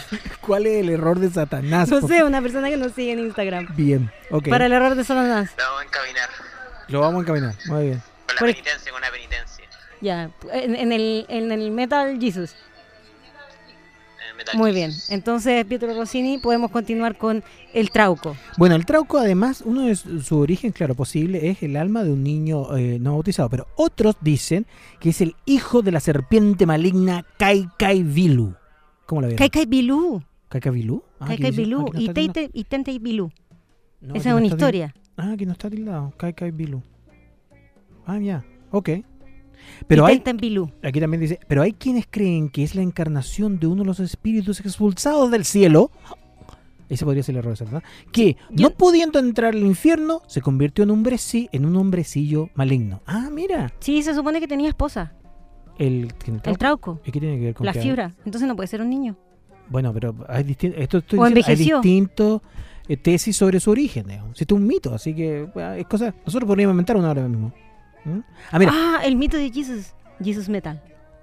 ¿Cuál es el error de Satanás? No sé, una persona que nos sigue en Instagram. Bien, ok. Para el error de Satanás. Lo vamos a encaminar. Lo vamos a encaminar. Muy bien. Con la Por- penitencia, con una penitencia. Ya, en, en el, en el Metal Jesus. En el Metal Muy Gear. bien. Entonces, Pietro Rossini, podemos continuar con el trauco. Bueno, el trauco, además, uno de su su origen, claro, posible, es el alma de un niño eh, no bautizado. Pero otros dicen que es el hijo de la serpiente maligna Kai Kai Bilu. ¿Cómo la vieron? Kai Kai Bilú. ¿Kai Kai Bilu? Ah, Kai aquí Kai dice- Bilú. aquí no Y está tildado. Teite y Tente y Bilú. No, Esa aquí es no una está til- historia. Ah, aquí no está tildado. Kai Kai Bilu. Ah, ya. Ok. Pero y hay, Tente en Bilú. aquí también dice, pero hay quienes creen que es la encarnación de uno de los espíritus expulsados del cielo. Ese podría ser el error de Satanás. Que, Yo- no pudiendo entrar al infierno, se convirtió en, hombreci- en un hombrecillo maligno. Ah, mira. Sí, se supone que tenía esposa. El, ¿tiene El trauco? trauco. ¿Y qué tiene que ver con La que- fibra. Entonces no puede ser un niño. Bueno, pero hay distintos, esto estoy O diciendo, hay envejeció. distintos eh, tesis sobre su origen. digamos. Esto es un mito, así que bueno, es cosa. Nosotros podríamos inventar una ahora mismo. ¿Mm? Ah, mira. Ah, el mito de Jesus. Jesus Metal.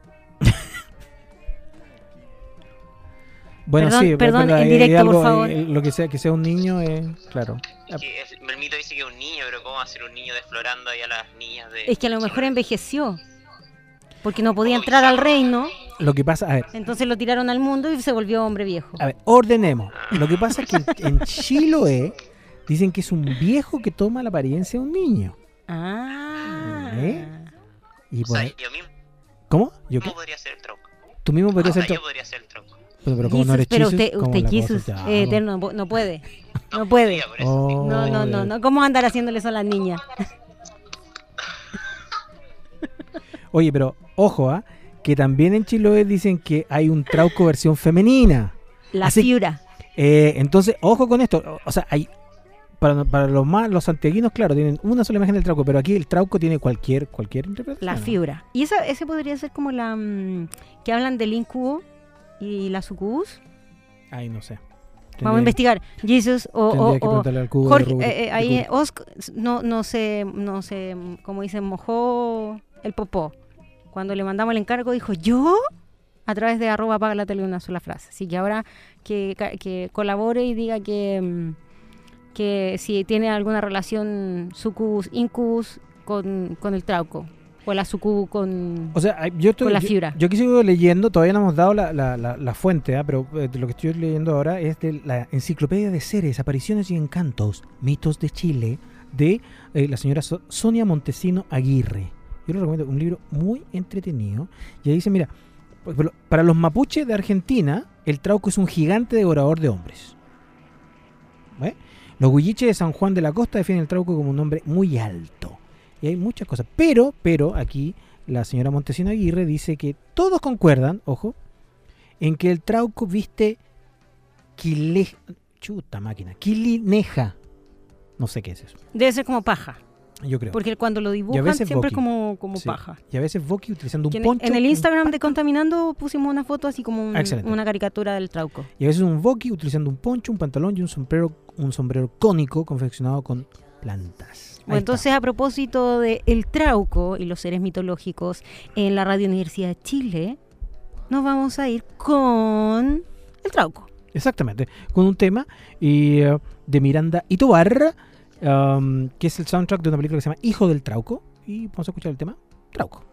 Bueno, Perdón, sí, es perdón, verdad, en hay directo, algo, por favor. eh, lo que sea que sea un niño, eh, claro. Es que es- el mito dice que es un niño, pero ¿cómo va a ser un niño desflorando ahí a las niñas de... Es que a lo mejor envejeció. Porque no podía entrar al reino. Lo que pasa, a ver, Entonces lo tiraron al mundo y se volvió hombre viejo. a ver, ordenemos. Lo que pasa es que en, en Chiloé dicen que es un viejo que toma la apariencia de un niño. Ah. ¿Eh? Y O por- sea, yo mismo ¿Cómo? ¿Yo qué? ¿cómo podría ser el tronco? Tú mismo podrías O sea, ser. yo tro- podría ser el tronco. Pero, pero como no Jesus, eres pero Jesus, usted, ¿cómo usted la cosa? Jesus, Ya, eh, no. eterno, no, no puede. No puede. podría, por eso. Oh, No, no, no, no. ¿Cómo andar haciéndole eso a las niñas? Oye, pero ojo, ¿ah? Que también en Chiloé dicen que hay un trauco versión femenina. La Así- fibra. Eh, entonces, ojo con esto. O, o sea, hay para, para los más los santiaguinos, claro, tienen una sola imagen del trauco, pero aquí el trauco tiene cualquier cualquier interpretación. La ¿no? fibra. Y esa, ese podría ser como la mm, que hablan del incubo y la sucubus. Ay, no sé. Vamos a Tendría- investigar. Jesus o, tendría o- que o preguntarle al cubo de Jorge, Rubik- eh, eh, ahí de eh, Osc no, no sé, no sé, como dicen, mojó el popó. Cuando le mandamos el encargo dijo, ¿yo? A través de arroba paga la tele una sola frase. Así que ahora que, ca- que colabore y diga que, mm, que si tiene alguna relación sucubus, incubus con, con el trauco. O la sucubu con... O sea, hay- yo estoy, Con la yo- fibra. Yo, aquí sigo leyendo, todavía no hemos dado la, la, la, la fuente, ¿ah? Pero eh, de lo que estoy leyendo ahora es de la Enciclopedia de Seres, Apariciones y Encantos, Mitos de Chile, de eh, la señora So- Sonia Montesino Aguirre. Yo lo recomiendo, un libro muy entretenido. Y ahí dice, mira, por ejemplo, para los mapuches de Argentina, el trauco es un gigante devorador de hombres. ¿Ve? Los huilliches de San Juan de la Costa definen el trauco como un hombre muy alto. Y hay muchas cosas. Pero, pero, aquí la señora Montesino Aguirre dice que todos concuerdan, ojo, en que el trauco viste quile... Chuta máquina. Quilineja. No sé qué es eso. Debe ser como paja. Yo creo. Porque cuando lo dibujan veces siempre es Boqui. como, como Sí. paja. Y a veces Boqui utilizando un Que en, poncho. en el un Instagram de paca, Contaminando pusimos una foto así como un- Ah, excelente. una caricatura del trauco. Y a veces un Boqui utilizando un poncho, un pantalón y un sombrero, un sombrero cónico confeccionado con plantas. Ahí Bueno, entonces a propósito de el trauco y los seres mitológicos en la Radio Universidad de Chile, nos vamos a ir con el trauco. está. Exactamente. Con un tema y, eh, de Miranda y Tobar, um, que es el soundtrack de una película que se llama Hijo del Trauco. Y vamos a escuchar el tema Trauco.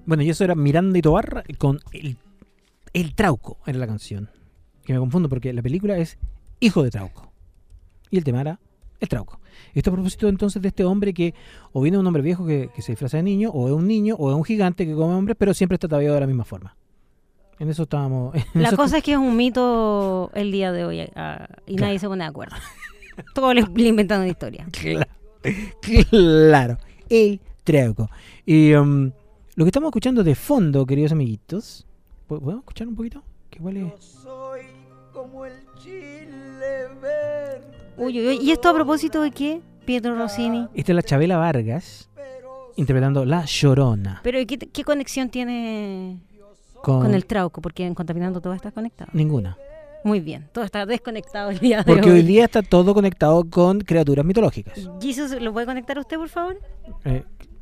Bueno, y eso era Miranda y Tobar con el, el Trauco, era la canción. Que me confundo porque la película es Hijo de Trauco. Y el tema era el Trauco. Esto a propósito entonces de este hombre que o viene un hombre viejo que, que se disfraza de niño, o es un niño, o es un gigante que come hombres, pero siempre está ataviado de la misma forma. En eso estábamos... en La eso cosa es que es un mito el día de hoy ah, y nadie se pone de acuerdo. Todos le, le inventan una historia. Claro, claro, el Trauco. Y um, lo que estamos escuchando de fondo, queridos amiguitos, ¿podemos escuchar un poquito? ¿Qué cuál es? Soy como el chile verde. Uy, uy, uy. ¿Y esto a propósito de qué, Pietro Rossini? Esta es la Chabela Vargas interpretando La Llorona. Pero ¿y ¿qué, qué conexión tiene Con, con el Trauco? Porque en Contaminando todo está conectado. ninguna. Muy bien, todo está desconectado el día de Porque hoy. hoy día está todo conectado con criaturas mitológicas. Jesus, ¿lo puede conectar usted, por favor? Eh.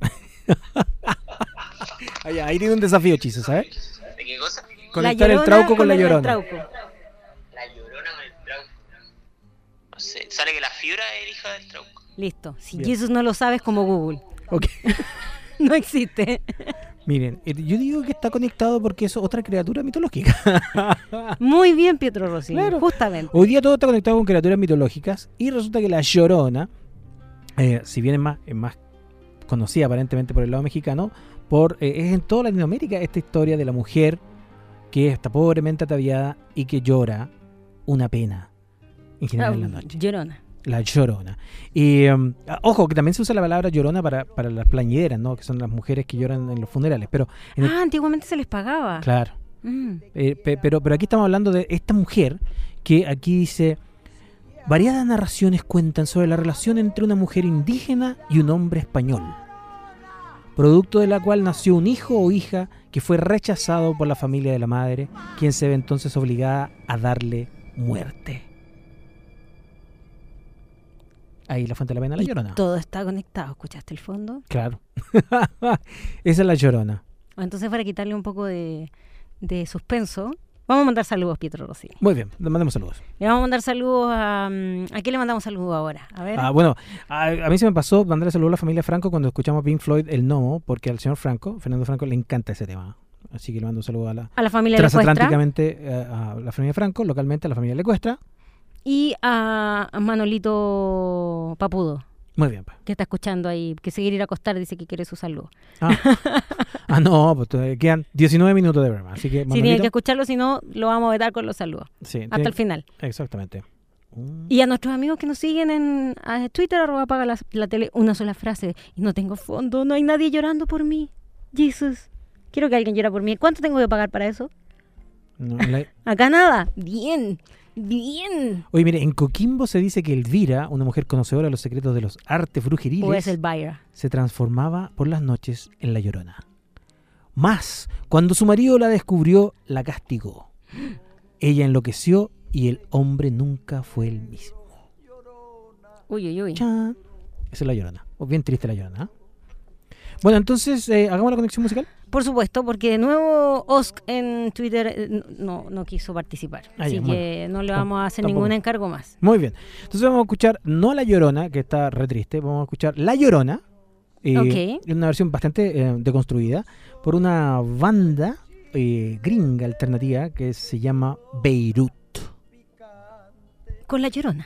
ahí, ahí tiene un desafío, Chizo, ¿sabes? ¿De qué cosa? Conectar La el Llorona Trauco con la el Llorona. Trauco. La Llorona con el Trauco. No sé, sale que la Fiora es el hijo del Trauco. Listo. Si Bien. Jesus no lo sabes, como Google. Ok. No existe. Miren, eh, yo digo que está conectado porque es otra criatura mitológica. Muy bien, Pietro Rossini. Claro. Justamente. Hoy día todo está conectado con criaturas mitológicas y resulta que la Llorona, eh, si bien es más, es más conocida aparentemente por el lado mexicano, por eh, es en toda Latinoamérica esta historia de la mujer que está pobremente ataviada y que llora una pena en general en la noche. Llorona. La Llorona. Y um, ojo, que también se usa la palabra llorona para, para las plañideras, ¿no? Que son las mujeres que lloran en los funerales. Pero en el- Ah, antiguamente se les pagaba. claro. Mm. Eh, pe- pero, pero aquí estamos hablando de esta mujer que aquí dice: variadas narraciones cuentan sobre la relación entre una mujer indígena y un hombre español, producto de la cual nació un hijo o hija que fue rechazado por la familia de la madre, quien se ve entonces obligada a darle muerte. Ahí la fuente de la pena, la Y Llorona. todo está conectado. ¿Escuchaste el fondo? Claro. Esa es la Llorona. Entonces, para quitarle un poco de, de suspenso, vamos a mandar saludos, Pietro Rossini. Muy bien, le mandemos saludos. Le vamos a mandar saludos a... mm, ¿A quién le mandamos saludos ahora? A ver. Ah, bueno, a, a mí se me pasó mandarle saludos a la familia Franco cuando escuchamos a Pink Floyd, El Gnomo, porque al señor Franco, Fernando Franco, le encanta ese tema. Así que le mando un saludo a la a la familia Lecuestra transatlánticamente eh, a la familia Franco, localmente a la familia Lecuestra. y a, a Manolito Papudo, Muy bien, pues. que está escuchando ahí, que se quiere ir a acostar, dice que quiere su saludo. Ah, ah no, pues todavía quedan diecinueve minutos de broma, así que Si tiene Manolito, que escucharlo, si no, lo vamos a vetar con los saludos. sí, Hasta tiene- el final. Exactamente. Mm. Y a nuestros amigos que nos siguen en a Twitter, arroba apaga la, la tele, una sola frase. Y no tengo fondo, no hay nadie llorando por mí. Jesus, quiero que alguien llore por mí. ¿Cuánto tengo que pagar para eso? No, la- Acá nada. Bien, bien. Oye, mire, en Coquimbo se dice que Elvira, una mujer conocedora de los secretos de los artes brujeriles, O es el Bayer. se transformaba por las noches en la Llorona. Más, cuando su marido la descubrió, la castigó. Ella enloqueció y el hombre nunca fue el mismo. Uy, uy, uy. Chan. Esa es la Llorona. O bien triste la Llorona. ¿eh? Bueno, entonces, eh, hagamos la conexión musical. Por supuesto, porque de nuevo Osk en Twitter eh, no, no quiso participar. Ah, Así ya, que no le Tam- vamos a hacer tampoco. ningún encargo más. Muy bien. Entonces vamos a escuchar no la Llorona, que está re triste, vamos a escuchar La Llorona. eh, Ok. en una versión bastante eh, deconstruida por una banda eh, gringa alternativa que se llama Beirut. Con la Llorona.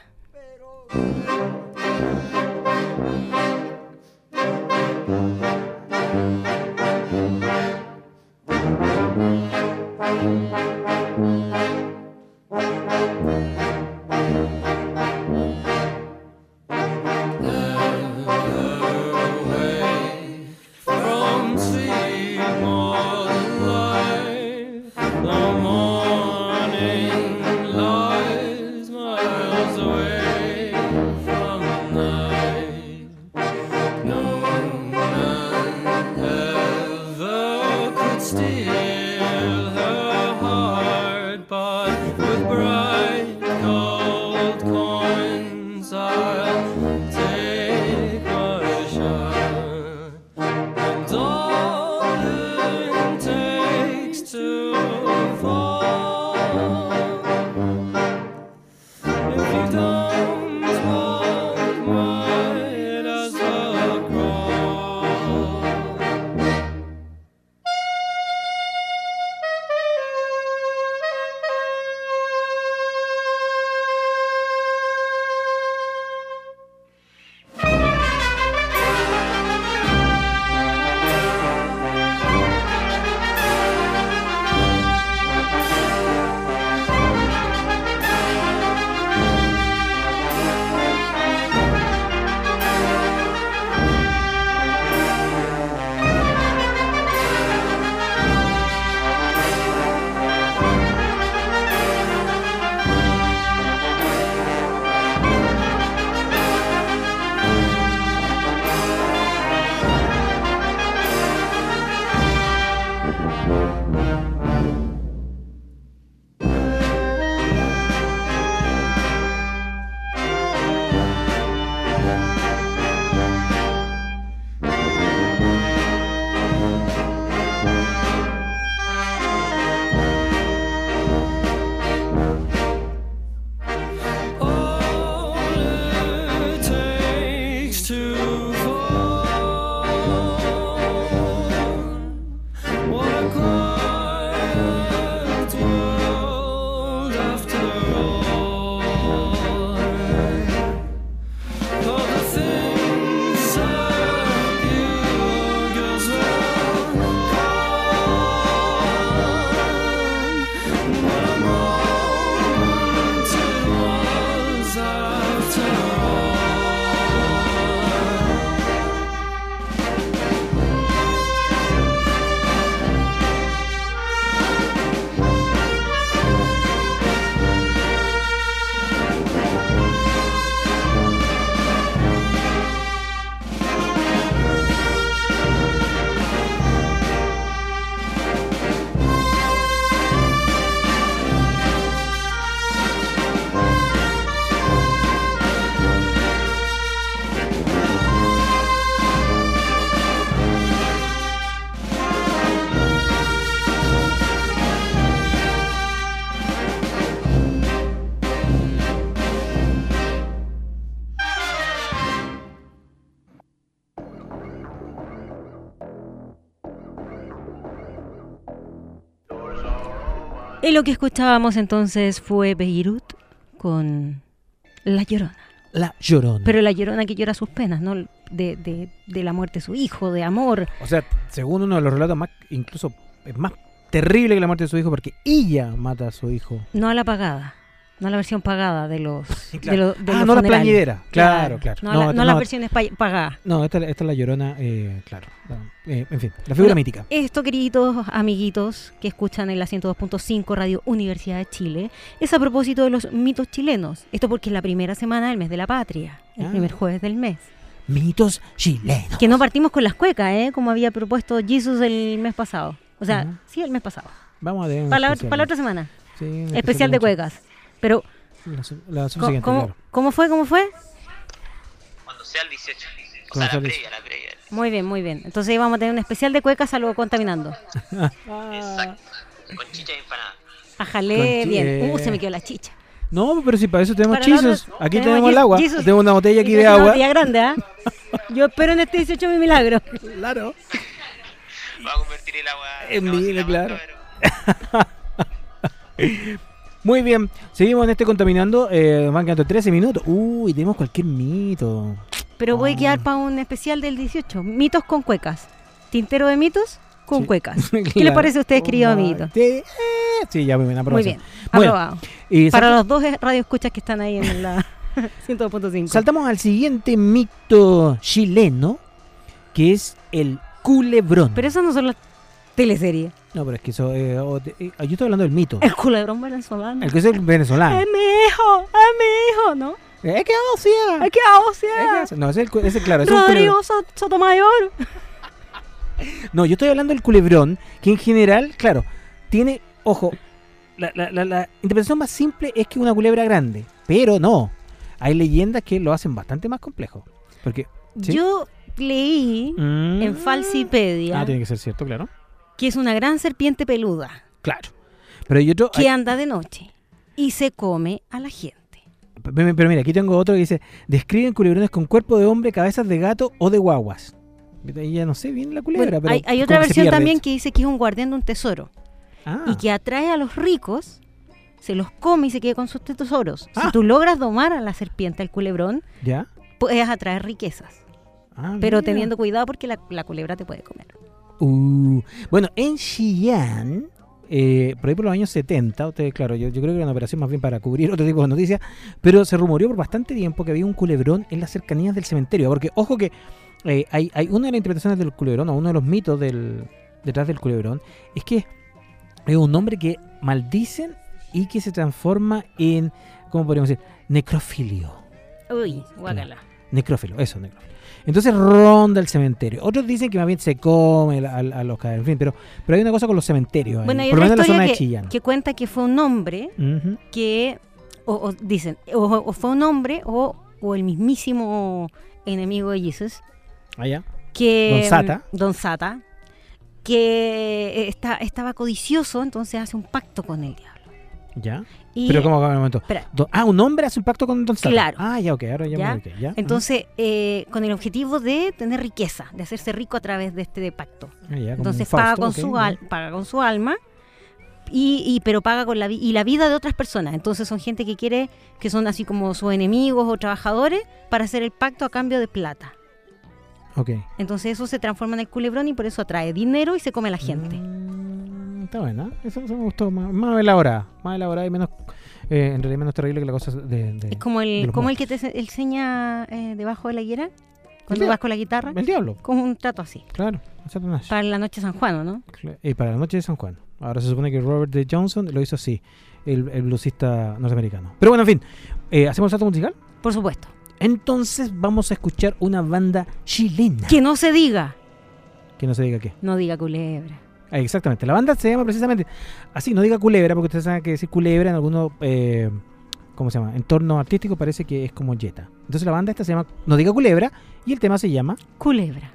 From seeing all the light, the morning lies miles away from night. No, none Y lo que escuchábamos entonces fue Beirut con La Llorona. La Llorona. Pero La Llorona que llora sus penas, ¿no? De, de, de la muerte de su hijo, de amor. O sea, según uno de los relatos más, incluso es más terrible que la muerte de su hijo porque ella mata a su hijo. No a la pagada. No a la versión pagada de los, Claro. de los, de Ah, los no la funerales. plañidera. Claro, claro. No, a No, la- no esta- las no. versiones pa- pagadas. No, esta, esta es la Llorona, eh, claro. La- eh, en fin, la figura Bueno, mítica. Esto, queridos amiguitos que escuchan en la ciento dos punto cinco Radio Universidad de Chile, es a propósito de los mitos chilenos. Esto porque es la primera semana del mes de la patria, el Ah. primer jueves del mes. Mitos chilenos. Que no partimos con las cuecas, ¿eh? Como había propuesto Jesus el mes pasado. O sea, Ujú. sí, el mes pasado. Vamos a tener un Para la, especial. para la otra semana. Sí, un Especial de mucho- cuecas. Pero, La, su- la ¿cómo, subsiguiente, cómo- claro. cómo fue? ¿Cómo fue? Cuando sea el dieciocho. O Cuando sea, sea la el previa, la previa. Muy bien, muy bien. Entonces ahí vamos a tener un especial de cuecas a lo contaminando. Exacto. Con chicha y empanada. Ajalé, Con chi- bien. eh. Uh, se me quedó la chicha. No, pero si para eso tenemos Para la chizos. otra- Aquí tenemos tenemos el Jesus- agua. Jesus. Tengo una botella aquí Y de es una agua. botella grande, ¿ah? Yo espero en este dieciocho mi milagro. Claro. Va a convertir el agua En no, si vino, la claro. mosca, pero- Muy bien, seguimos en este contaminando. Eh, van quedando trece minutos. Uy, tenemos cualquier mito. Pero voy a Ah. quedar para un especial del dieciocho. Mitos con cuecas. Tintero de mitos con Sí. cuecas. ¿Qué les Claro. parece a ustedes, queridos Una- amiguitos? Sí, eh, sí, ya muy bien, Muy aprobación. bien, Bueno, aprobado. y Para salta- los dos radioescuchas que están ahí en la ciento dos punto cinco. saltamos al siguiente mito chileno, que es el culebrón. Pero esas no son las teleseries. No, pero es que eso, eh, o te- eh, yo estoy hablando del mito. El culebrón venezolano. El que es el venezolano. Es mi hijo, es mi hijo, ¿no? Es que oh, sí, ah. Es que Es ósea. que ese- No, ese es el, cu- ese, claro, ese es un Rodrigo culebrón. Sot- Sotomayor. No, yo estoy hablando del culebrón, que en general, claro, tiene, ojo, la, la, la, la interpretación más simple es que una culebra grande, pero no, hay leyendas que lo hacen bastante más complejo. Porque, ¿sí? Yo leí Mm. en Falsipedia Ah, tiene que ser cierto, claro. que es una gran serpiente peluda Claro. Pero hay otro, que hay- anda de noche y se come a la gente. pero pero mira, aquí tengo otro que dice, describen culebrones con cuerpo de hombre, cabezas de gato o de guaguas. Y ya no sé bien la culebra, Bueno, pero hay, hay como otra que se versión pierde. también que dice que es un guardián de un tesoro Ah, y que atrae a los ricos, se los come y se queda con sus tesoros. Ah. Si tú logras domar a la serpiente, al culebrón, ¿ya? puedes atraer riquezas, Ah, pero mira. teniendo cuidado porque la, la culebra te puede comer. Uh, bueno, en Chillán, eh, por ahí por los años setenta, ustedes, claro, yo, yo creo que era una operación más bien para cubrir otro tipo de noticias, pero se rumoreó por bastante tiempo que había un culebrón en las cercanías del cementerio, porque ojo que eh, hay, hay una de las interpretaciones del culebrón, o uno de los mitos del, detrás del culebrón, es que es un hombre que maldicen y que se transforma en, ¿cómo podríamos decir? Necrofilio. Uy, guácala. Necrófilo, eso, necrófilo. Entonces ronda el cementerio. Otros dicen que más bien se come a, a- a los cadáveres, en fin, pero, pero hay una cosa con los cementerios. ahí, Bueno, hay por lo otra menos en la zona historia de Chillán. que, que cuenta que fue un hombre Ujú. que, o, o dicen, o, o fue un hombre o, o el mismísimo enemigo de Jesus, Allá. que Don Sata. Don Sata, que eh, está, estaba codicioso, entonces hace un pacto con el diablo. Ya. Y, Pero ¿cómo va un momento? espera, Do- ah, un hombre hace un pacto con Don Sata. Claro. Ah, ya, ok, ahora ya, ¿Ya? me ubiqué, ya. entonces, eh, con el objetivo de tener riqueza, de hacerse rico a través de este pacto. Ah, ya, como Entonces un paga Fausto, con ok, su ya. al- paga con su alma y, y pero paga con la vi- y la vida de otras personas. Entonces son gente que quiere, que son así como sus enemigos o trabajadores para hacer el pacto a cambio de plata. Ok. Entonces eso se transforma en el culebrón y por eso atrae dinero y se come a la gente. Mm, está buena. Eso, eso me gustó. Más, más elaborada. Más elaborada y menos, eh, en realidad menos terrible que la cosa de... de- Es como de el los como el muertos. que te se- enseña eh, debajo de la higuera cuando dia- vas con la guitarra, El diablo, como un trato así. claro. Satanás. Para la noche de San Juan, ¿o ¿no? Y para la noche de San Juan. Ahora se supone que Robert D. Johnson lo hizo así, el, el bluesista norteamericano. Pero bueno, en fin, eh, ¿hacemos el salto musical? Por supuesto. Entonces vamos a escuchar una banda chilena. Que no se diga, Que no se diga qué. no diga culebra. Ah, exactamente, la banda se llama precisamente así, no diga culebra, porque ustedes saben que decir culebra en algunos, eh, ¿cómo se llama? Entornos artísticos parece que es como yeta. Entonces la banda esta se llama No diga culebra y el tema se llama Culebra.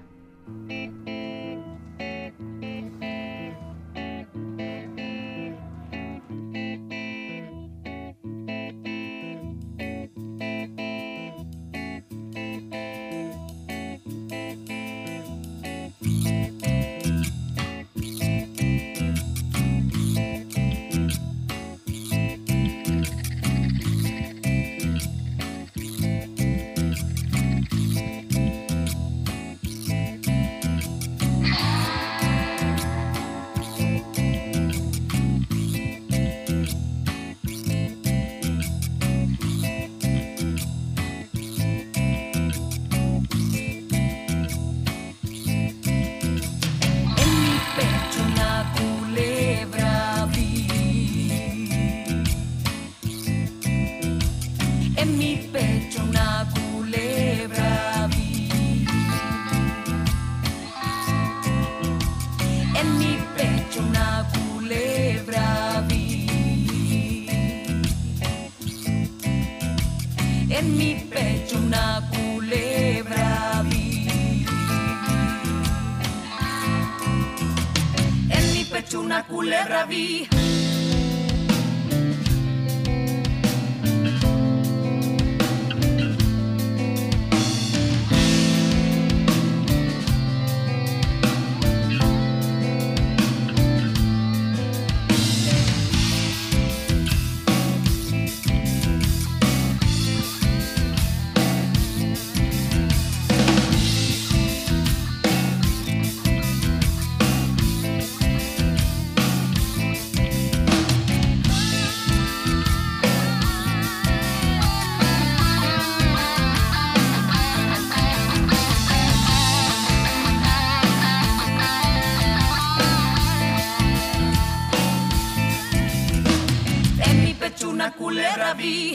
pecho una culebra vi. Una culebra vi.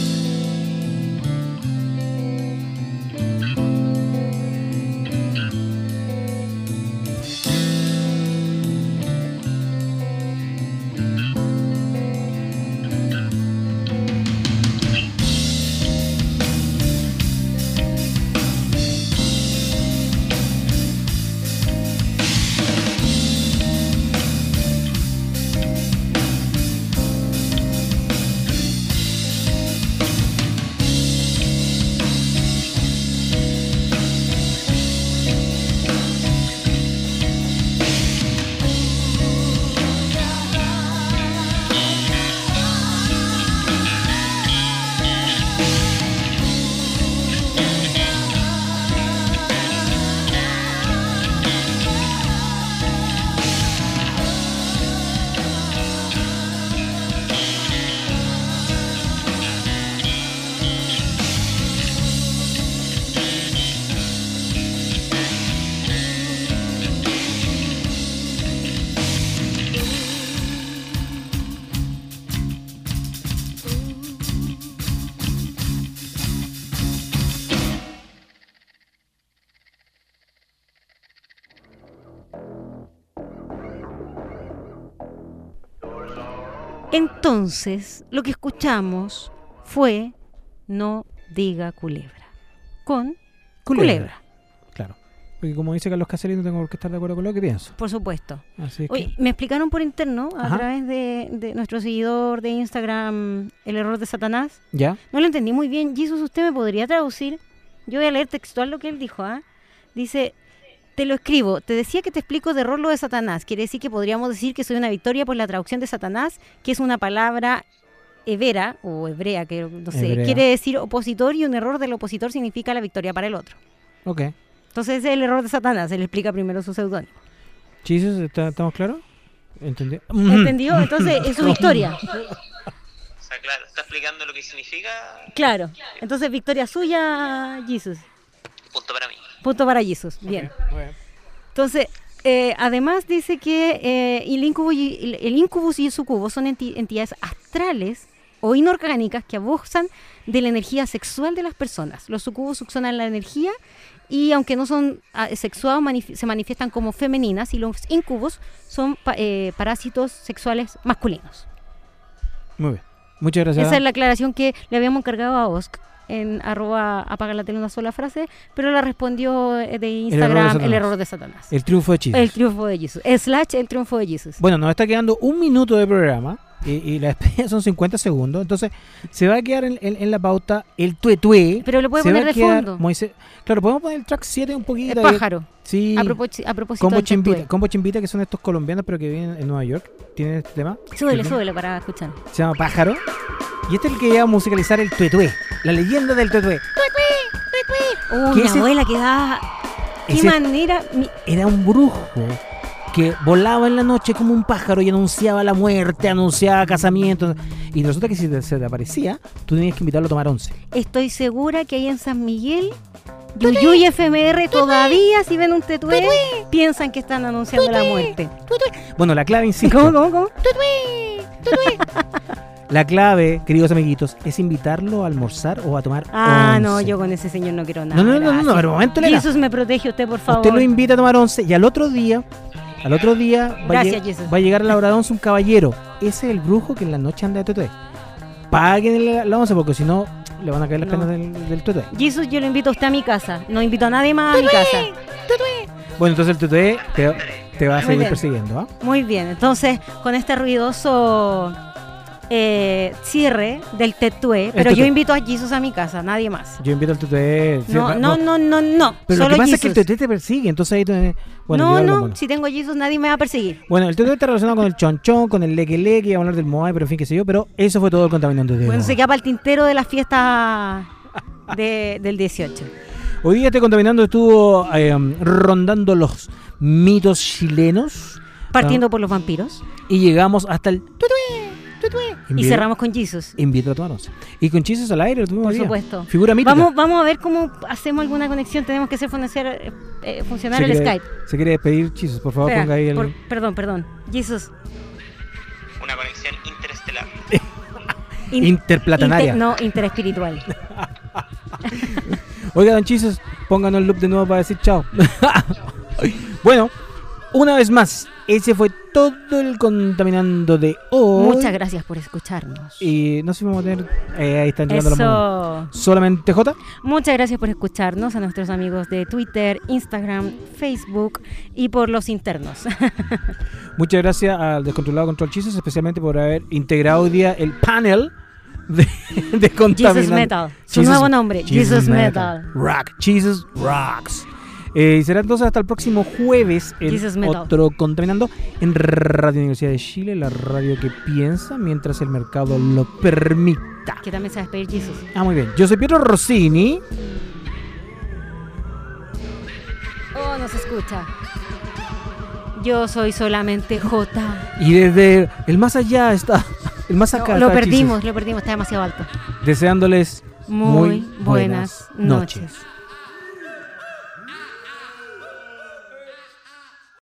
Entonces, lo que escuchamos fue No diga culebra, con Culebra. Culebra. Claro. Porque como dice Carlos Caselli, no tengo por qué estar de acuerdo con lo que pienso. Por supuesto. Así es Oye, que... me explicaron por interno, a Ajá. través de, de nuestro seguidor de Instagram, El error de Satanás. ¿Ya? No lo entendí muy bien. Jesús, ¿usted me podría traducir? Yo voy a leer textual lo que él dijo. ¿ah? Dice... Te lo escribo. Te decía que te explico de error lo de Satanás. Quiere decir que podríamos decir que soy una victoria por la traducción de Satanás, que es una palabra hebera o hebrea, que no sé, Hebrea. quiere decir opositor, y un error del opositor significa la victoria para el otro. Ok. Entonces ese es el error de Satanás. Él explica primero su seudónimo. ¿Chisos? ¿Estamos claros? ¿Entendí? ¿Entendió? Entonces es su victoria. O sea, claro, está explicando lo que significa. Claro. Entonces victoria suya, Jesús. Punto para mí. Punto para Jesús. Bien. Entonces, eh, además dice que eh, el, incubus y, el incubus y el sucubus son enti- entidades astrales o inorgánicas que abusan de la energía sexual de las personas. Los sucubus succionan la energía y, aunque no son ah, sexuados, manif- se manifiestan como femeninas, y los incubus son pa- eh, parásitos sexuales masculinos. Muy bien. Muchas gracias. Esa es la aclaración que le habíamos encargado a Osc en arroba apaga la tele una sola frase, pero la respondió eh, de Instagram el error de Satanás. El triunfo de Chisos. El triunfo de Jesús. Slash el triunfo de Jesús. Bueno, nos está quedando un minuto de programa y, y la despedida son cincuenta segundos. Entonces, se va a quedar en, en, en la pauta el tuetué. Pero lo puede se va poner a de quedar fondo. Moisés. Claro, podemos poner el track siete un poquito. El pájaro. Sí. A, propósito, a propósito Combo del Chimbita, tuetué. Combo Chimbita, que son estos colombianos, pero que viven en Nueva York. ¿Tienen este tema? Súbele, ¿Sí? súbele para escuchar. Se llama Pájaro. Y este es el que iba a musicalizar el tuetué. La leyenda del tuetué. Oh, ¿Qué mi es el- abuela que da... Qué Ese- manera... mi- Era un brujo que volaba en la noche como un pájaro y anunciaba la muerte, anunciaba casamientos. Y resulta que si te- se te aparecía, tú tenías que invitarlo a tomar once. Estoy segura que ahí en San Miguel, Yuyuy F M R todavía, si ven un tetué, piensan que están anunciando la muerte. Bueno, la clave, insisto. ¿Cómo, cómo, cómo? La clave, queridos amiguitos, es invitarlo a almorzar o a tomar Ah, once. no, yo con ese señor no quiero nada. No, no, no, no, no, gracias. pero un momento, Elena. Jesús, me protege usted, por favor. Usted lo invita a tomar once y al otro día, al otro día va, a, Gracias, lleg- Jesús. va a llegar a la hora de once un caballero. Ese es el brujo que en la noche anda de tuetué. Paguen la, la once porque si no le van a caer las No. penas del, del tuetué. Jesús, yo lo invito a usted a mi casa. No invito a nadie más a mi casa. Bueno, entonces el tuetué te, te te va a Muy seguir bien. persiguiendo. ¿ah? Muy bien, entonces con este ruidoso eh, cierre del tetué, pero tetué. yo invito a Jesus a mi casa, nadie más. Yo invito al tuté. No, no, no, no, no, Pero solo lo que pasa Jesus. es que el tuté te persigue, entonces ahí te... Bueno, no, yo hablo no, mono. si tengo Jesus nadie me va a perseguir. Bueno, el tuté está relacionado con el chonchón, con el leque leque, y a hablar del moai, pero en fin, qué sé yo, pero eso fue todo el contaminante de Bueno, hoy. se queda para el tintero de la fiesta de, del dieciocho. Hoy día este contaminando estuvo eh, rondando los mitos chilenos. Partiendo por los vampiros. Y llegamos hasta el tutué, tutué. Y Invito- cerramos con Jesus. Invito a tomarnos. Y con chistes al aire lo tuvimos Por hoy día. supuesto. Figura mítica. Vamos, vamos a ver cómo hacemos alguna conexión. Tenemos que hacer funcionar, eh, funcionar se el quiere, Skype. Se quiere despedir, chistes, por favor, Espera, ponga ahí el... por- perdón, perdón. Jesus. Una conexión interestelar. In- Interplatanaria. inter- no, interespiritual. Oiga, don Chisos, pónganos el loop de nuevo para decir chao. Bueno, una vez más, ese fue todo el contaminando de hoy. Muchas gracias por escucharnos. Y no sé si vamos a tener... eh, ahí están llegando los monos. Eso. ¿Solamente J? Muchas gracias por escucharnos, a nuestros amigos de Twitter, Instagram, Facebook y por los internos. Muchas gracias al Descontrolado Control Chisos, especialmente por haber integrado hoy día el panel de, de contaminando. Jesus Metal. Su Jesus- nuevo nombre, Jesus Metal. Rock. Jesus Rocks. Eh, y será entonces hasta el próximo jueves en Jesus Metal. otro Contaminando en Radio Universidad de Chile, la radio que piensa mientras el mercado lo permita. Que también se va a despedir Jesus. Ah, muy bien. Yo soy Pietro Rossini. Oh, no se escucha. Yo soy solamente J. Y desde el más allá está... El más acá No, lo está perdimos, Jesus, lo perdimos, está demasiado alto. deseándoles Muy, muy buenas buenas noches. noches.